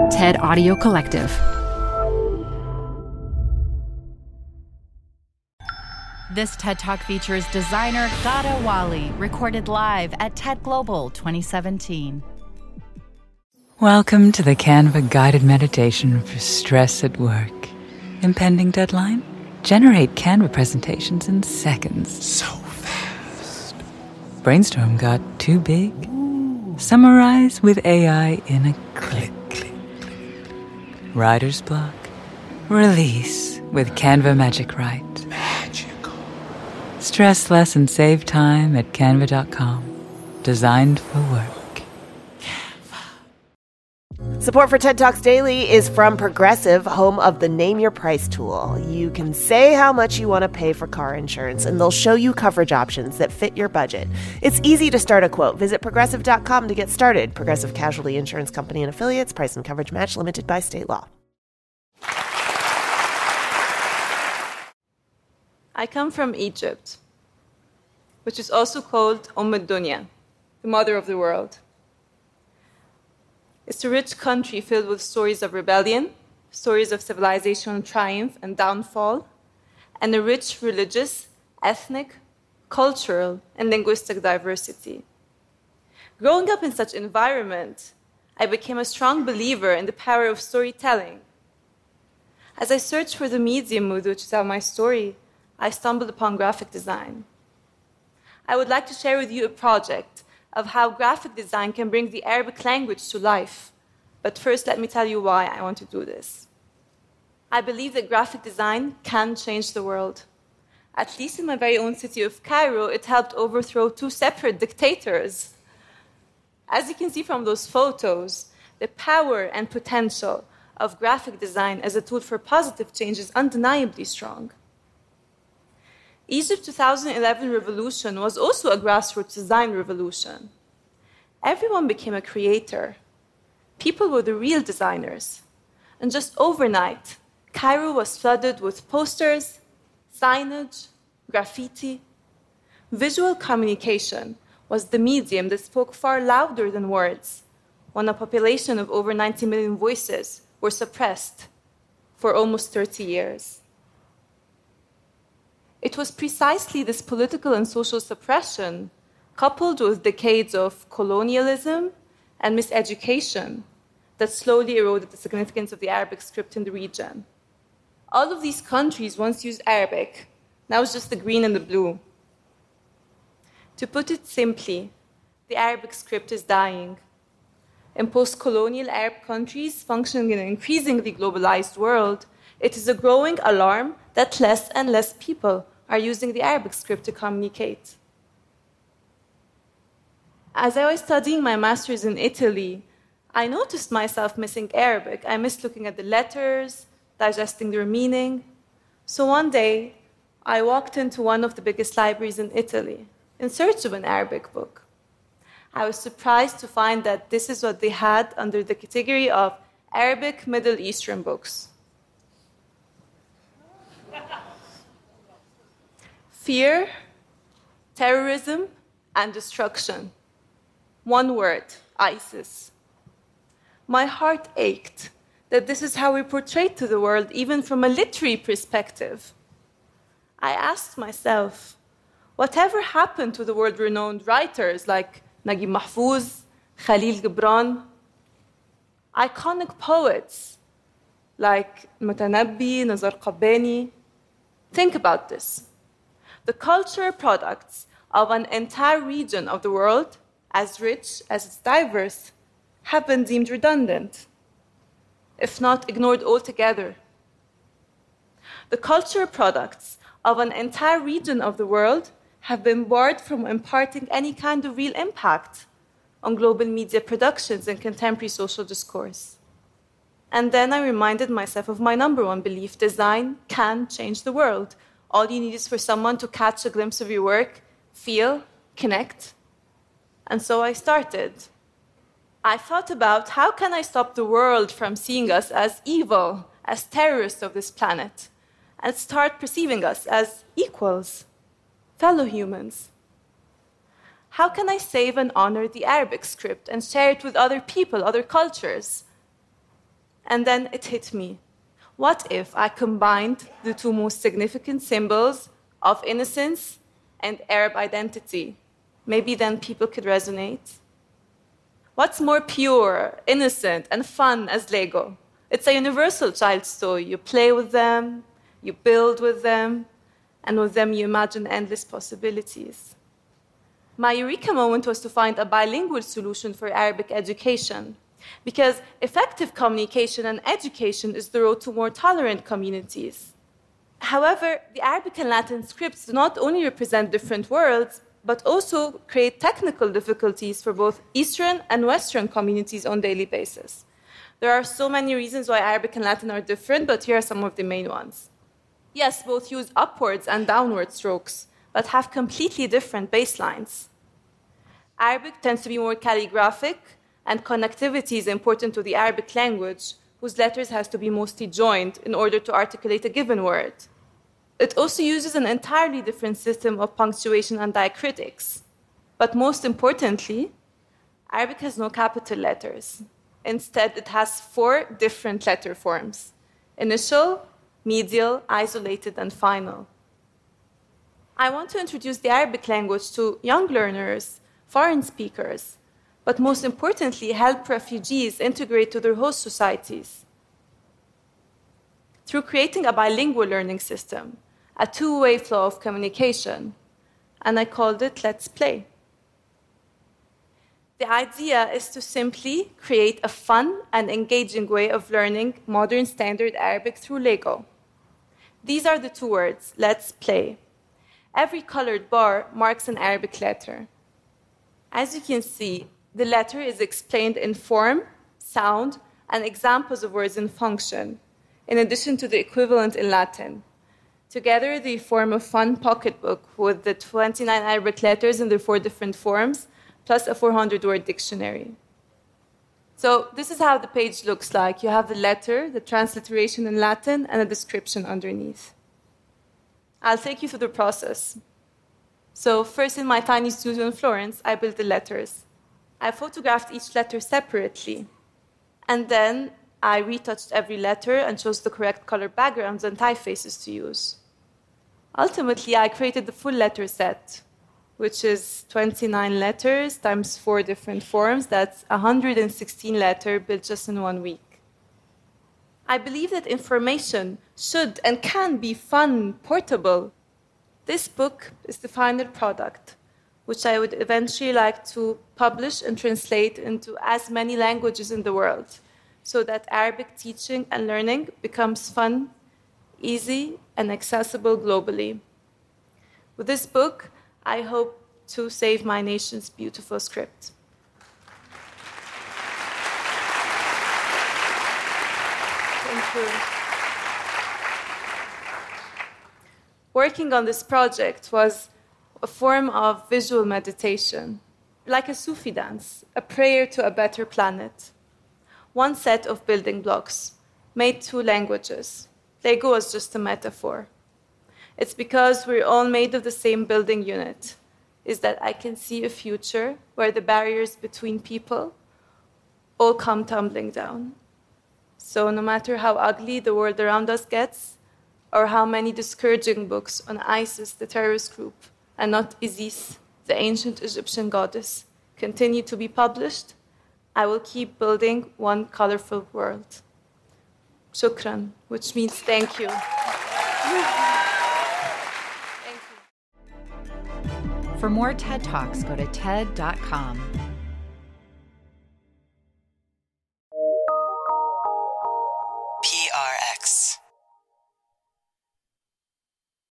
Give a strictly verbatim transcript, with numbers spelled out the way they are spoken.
TED Audio Collective. This TED Talk features designer Ghada Wali, recorded live at TED Global twenty seventeen. Welcome to the Canva guided meditation for stress at work. Impending deadline? Generate Canva presentations in seconds. So fast. Brainstorm got too big? Ooh. Summarize with A I in a click. Click, click. Writer's block? Release with Canva Magic Write. Magical. Stress less and save time at canva dot com. Designed for work. Support for TED Talks Daily is from Progressive, home of the Name Your Price tool. You can say how much you want to pay for car insurance, and they'll show you coverage options that fit your budget. It's easy to start a quote. Visit progressive dot com to get started. Progressive Casualty Insurance Company and Affiliates. Price and coverage match limited by state law. I come from Egypt, which is also called Umm ad-Dunya, the mother of the world. It's a rich country filled with stories of rebellion, stories of civilizational triumph and downfall, and a rich religious, ethnic, cultural, and linguistic diversity. Growing up in such an environment, I became a strong believer in the power of storytelling. As I searched for the medium with which to tell my story, I stumbled upon graphic design. I would like to share with you a project of how graphic design can bring the Arabic language to life. But first, let me tell you why I want to do this. I believe that graphic design can change the world. At least in my very own city of Cairo, it helped overthrow two separate dictators. As you can see from those photos, the power and potential of graphic design as a tool for positive change is undeniably strong. Egypt's two thousand eleven revolution was also a grassroots design revolution. Everyone became a creator. People were the real designers. And just overnight, Cairo was flooded with posters, signage, graffiti. Visual communication was the medium that spoke far louder than words, when a population of over ninety million voices were suppressed for almost thirty years. It was precisely this political and social suppression, coupled with decades of colonialism and miseducation, that slowly eroded the significance of the Arabic script in the region. All of these countries once used Arabic. Now it's just the green and the blue. To put it simply, the Arabic script is dying. In post-colonial Arab countries functioning in an increasingly globalized world, it is a growing alarm that less and less people are using the Arabic script to communicate. As I was studying my master's in Italy, I noticed myself missing Arabic. I missed looking at the letters, digesting their meaning. So one day, I walked into one of the biggest libraries in Italy in search of an Arabic book. I was surprised to find that this is what they had under the category of Arabic Middle Eastern books. Fear, terrorism, and destruction. One word, ISIS. My heart ached that this is how we're portrayed to the world, even from a literary perspective. I asked myself, whatever happened to the world-renowned writers like Naguib Mahfouz, Khalil Gibran, iconic poets like Mutanabbi, Nazar Qabbani? Think about this. The cultural products of an entire region of the world, as rich as it's diverse, have been deemed redundant, if not ignored altogether. The cultural products of an entire region of the world have been barred from imparting any kind of real impact on global media productions and contemporary social discourse. And then I reminded myself of my number one belief: design can change the world. All you need is for someone to catch a glimpse of your work, feel, connect. And so I started. I thought about how can I stop the world from seeing us as evil, as terrorists of this planet, and start perceiving us as equals, fellow humans. How can I save and honor the Arabic script and share it with other people, other cultures? And then it hit me. What if I combined the two most significant symbols of innocence and Arab identity? Maybe then people could resonate. What's more pure, innocent, and fun as Lego? It's a universal child's toy. You play with them, you build with them, and with them you imagine endless possibilities. My eureka moment was to find a bilingual solution for Arabic education, because effective communication and education is the road to more tolerant communities. However, the Arabic and Latin scripts do not only represent different worlds, but also create technical difficulties for both Eastern and Western communities on a daily basis. There are so many reasons why Arabic and Latin are different, but here are some of the main ones. Yes, both use upwards and downward strokes, but have completely different baselines. Arabic tends to be more calligraphic, and connectivity is important to the Arabic language, whose letters have to be mostly joined in order to articulate a given word. It also uses an entirely different system of punctuation and diacritics. But most importantly, Arabic has no capital letters. Instead, it has four different letter forms: initial, medial, isolated, and final. I want to introduce the Arabic language to young learners, foreign speakers, but most importantly, help refugees integrate to their host societies. Through creating a bilingual learning system, a two-way flow of communication, and I called it Let's Play. The idea is to simply create a fun and engaging way of learning modern standard Arabic through Lego. These are the two words, let's play. Every colored bar marks an Arabic letter. As you can see, the letter is explained in form, sound, and examples of words in function, in addition to the equivalent in Latin. Together, they form a fun pocketbook with the twenty-nine Arabic letters in their four different forms, plus a four hundred word dictionary. So this is how the page looks like. You have the letter, the transliteration in Latin, and a description underneath. I'll take you through the process. So first, in my tiny studio in Florence, I built the letters. I photographed each letter separately, and then I retouched every letter and chose the correct color backgrounds and typefaces to use. Ultimately, I created the full letter set, which is twenty-nine letters times four different forms. That's one hundred sixteen letters built just in one week. I believe that information should and can be fun, portable. This book is the final product, which I would eventually like to publish and translate into as many languages in the world, so that Arabic teaching and learning becomes fun, easy, and accessible globally. With this book, I hope to save my nation's beautiful script. Thank you. Working on this project was a form of visual meditation, like a Sufi dance, a prayer to a better planet. One set of building blocks, made two languages. Lego was just a metaphor. It's because we're all made of the same building unit, is that I can see a future where the barriers between people all come tumbling down. So no matter how ugly the world around us gets, or how many discouraging books on ISIS, the terrorist group, and not Isis, the ancient Egyptian goddess, continue to be published, I will keep building one colorful world. Shukran, which means thank you. Thank you. For more TED Talks, go to TED dot com. P R X.